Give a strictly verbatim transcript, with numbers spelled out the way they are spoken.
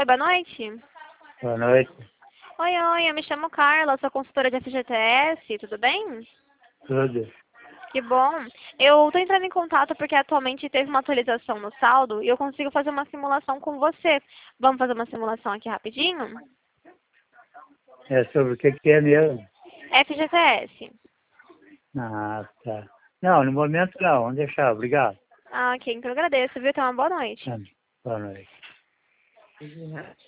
Oi, boa noite. Boa noite. Oi, oi, eu me chamo Carla, sou consultora de F G T S, tudo bem? Tudo. Que bom. Eu tô entrando em contato porque atualmente teve uma atualização no saldo e eu consigo fazer uma simulação com você. Vamos fazer uma simulação aqui rapidinho? É sobre o que que é mesmo? F G T S. Ah, tá. Não, no momento não. Vamos deixar. Obrigado. Ah, ok, então eu agradeço, viu? Então, uma boa noite. Ah, boa noite.